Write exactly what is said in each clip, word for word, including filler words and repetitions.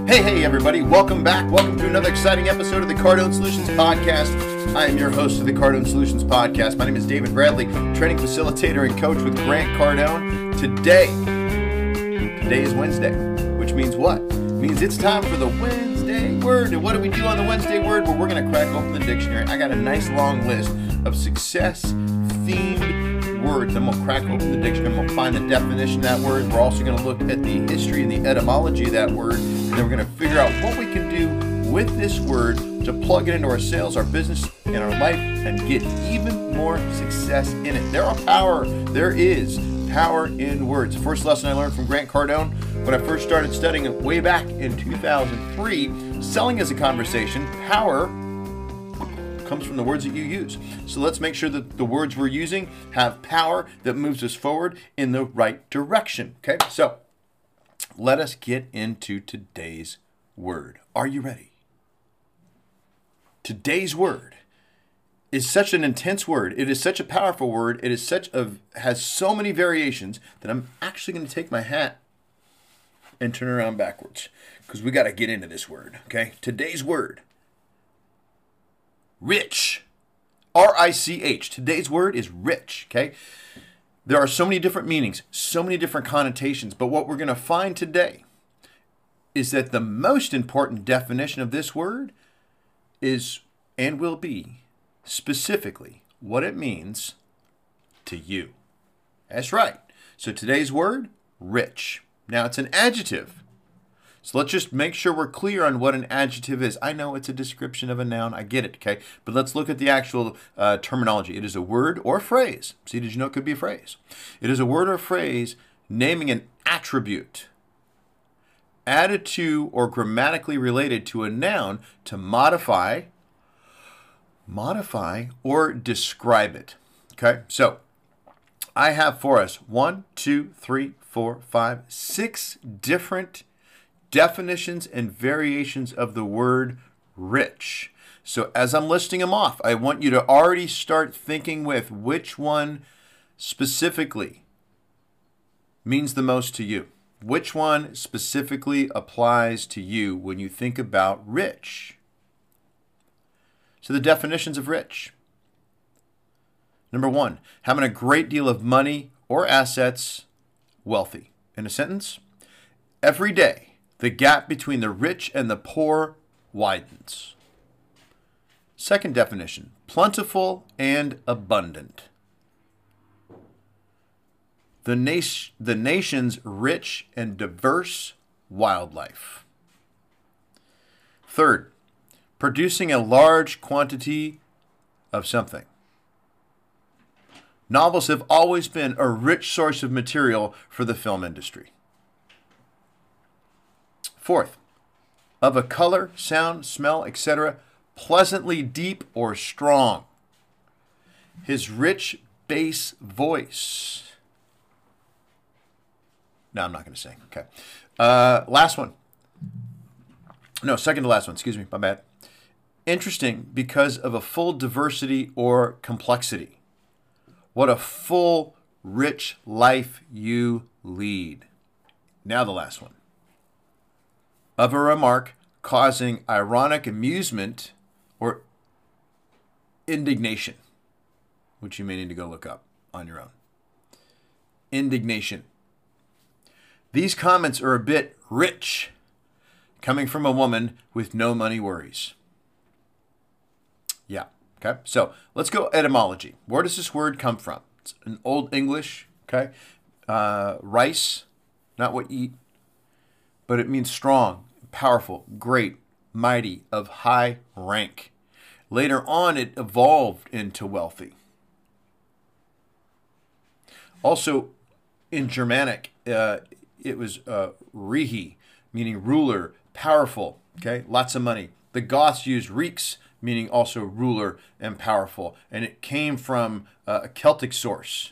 Hey, hey, everybody. Welcome back. Welcome to another exciting episode of the Cardone Solutions Podcast. I am your host of the Cardone Solutions Podcast. My name is David Bradley, training facilitator and coach with Grant Cardone. Today, today is Wednesday, which means what? It means it's time for the Wednesday Word. And what do we do on the Wednesday Word? Well, we're going to crack open the dictionary. I got a nice long list of success-themed words. I'm going to crack open the dictionary. I'm going to find the definition of that word. We're also going to look at the history and the etymology of that word. And then we're going to figure out what we can do with this word to plug it into our sales, our business, and our life and get even more success in it. There are power. There is power in words. The first lesson I learned from Grant Cardone when I first started studying it way back in two thousand three, selling as a conversation, power comes from the words that you use. So let's make sure that the words we're using have power that moves us forward in the right direction. Okay, so let us get into today's word. Are you ready? Today's word is such an intense word. It is such a powerful word. It is such a has so many variations that I'm actually going to take my hat and turn around backwards because we got to get into this word. Okay, today's word. Rich. R I C H. Today's word is rich, okay? There are so many different meanings, so many different connotations, but what we're going to find today is that the most important definition of this word is and will be specifically what it means to you. That's right. So today's word, rich. Now it's an adjective. So let's just make sure we're clear on what an adjective is. I know it's a description of a noun. I get it, okay? But let's look at the actual uh, terminology. It is a word or phrase. See, did you know it could be a phrase? It is a word or phrase naming an attribute added to or grammatically related to a noun to modify, modify or describe it, okay? So I have for us one, two, three, four, five, six different definitions and variations of the word rich. So as I'm listing them off, I want you to already start thinking with which one specifically means the most to you. Which one specifically applies to you when you think about rich? So the definitions of rich. Number one, having a great deal of money or assets, wealthy. In a sentence, every day, the gap between the rich and the poor widens. Second definition, plentiful and abundant. The, nation, the nation's rich and diverse wildlife. Third, producing a large quantity of something. Novels have always been a rich source of material for the film industry. Fourth, of a color, sound, smell, et cetera, pleasantly deep or strong. His rich bass voice. No, I'm not going to sing. Okay. Uh, last one. No, second to last one. Excuse me. My bad. Interesting because of a full diversity or complexity. What a full, rich life you lead. Now the last one. Of a remark causing ironic amusement or indignation, which you may need to go look up on your own. Indignation. These comments are a bit rich, coming from a woman with no money worries. Yeah, okay. So let's go etymology. Where does this word come from? It's an Old English, okay? Uh, rice, not what you eat, but it means strong, powerful, great, mighty, of high rank. Later on, it evolved into wealthy. Also, in Germanic, uh, it was uh, rihi, meaning ruler, powerful, okay, lots of money. The Goths used Rex, meaning also ruler and powerful, and it came from uh, a Celtic source.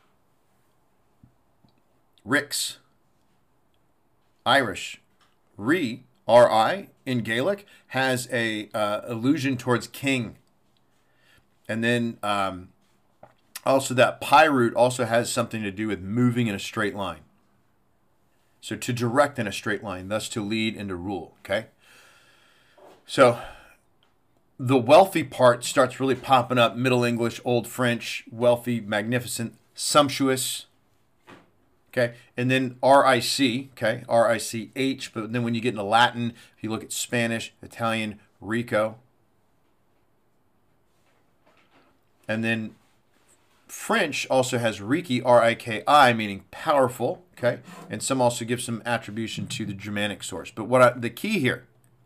Rix, Irish. Ri, R I, in Gaelic, has a uh, allusion towards king. And then um, also that pi root also has something to do with moving in a straight line. So to direct in a straight line, thus to lead and to rule, okay? So the wealthy part starts really popping up, Middle English, Old French, wealthy, magnificent, sumptuous, okay? And then R I C, okay, R I C H, but then when you get into Latin, if you look at Spanish, Italian, rico, and then French also has Riki, R I K I, meaning powerful, okay? And some also give some attribution to the Germanic source. But what I, the key here,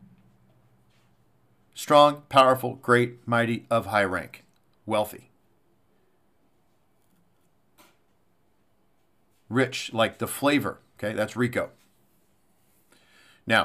strong, powerful, great, mighty, of high rank, wealthy. Rich, like the flavor, okay? That's rico. Now,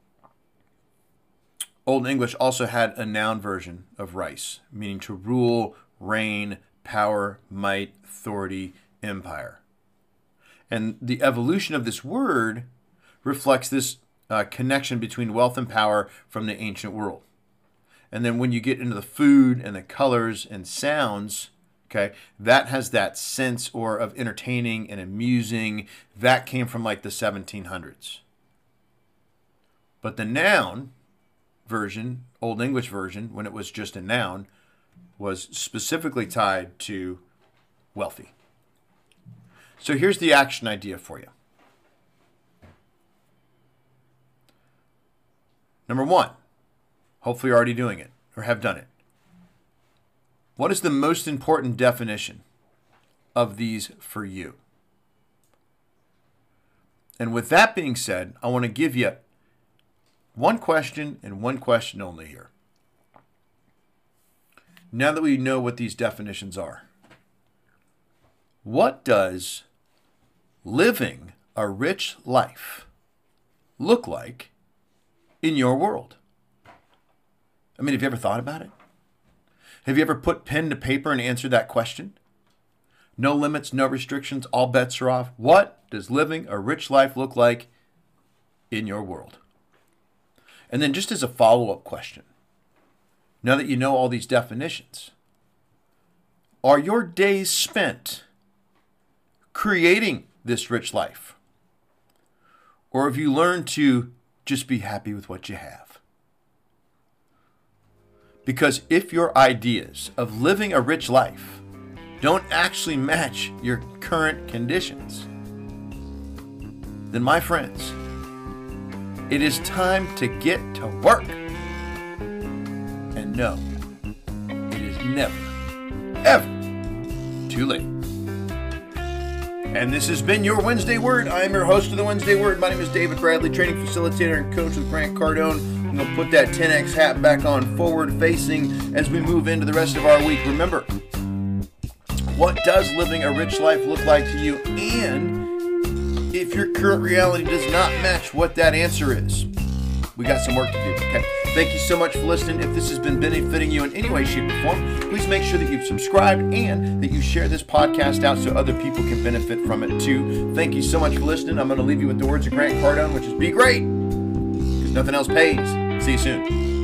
Old English also had a noun version of rice, meaning to rule, reign, power, might, authority, empire. And the evolution of this word reflects this uh, connection between wealth and power from the ancient world. And then when you get into the food and the colors and sounds, okay, that has that sense or of entertaining and amusing. That came from like the seventeen hundreds. But the noun version, Old English version, when it was just a noun, was specifically tied to wealthy. So here's the action idea for you. Number one, hopefully you're already doing it or have done it. What is the most important definition of these for you? And with that being said, I want to give you one question and one question only here. Now that we know what these definitions are, what does living a rich life look like in your world? I mean, have you ever thought about it? Have you ever put pen to paper and answered that question? No limits, no restrictions, all bets are off. What does living a rich life look like in your world? And then just as a follow-up question, now that you know all these definitions, are your days spent creating this rich life? Or have you learned to just be happy with what you have? Because if your ideas of living a rich life don't actually match your current conditions, then my friends, it is time to get to work. And no, it is never, ever too late. And this has been your Wednesday Word. I am your host of the Wednesday Word. My name is David Bradley, training facilitator and coach with Grant Cardone. I'm going to put that ten X hat back on, forward facing, as we move into the rest of our week. Remember, what does living a rich life look like to you? And if your current reality does not match what that answer is, we got some work to do, okay? Thank you so much for listening. If this has been benefiting you in any way, shape, or form, please make sure that you've subscribed and that you share this podcast out so other people can benefit from it too. Thank you so much for listening. I'm going to leave you with the words of Grant Cardone, which is be great, because nothing else pays. See you soon.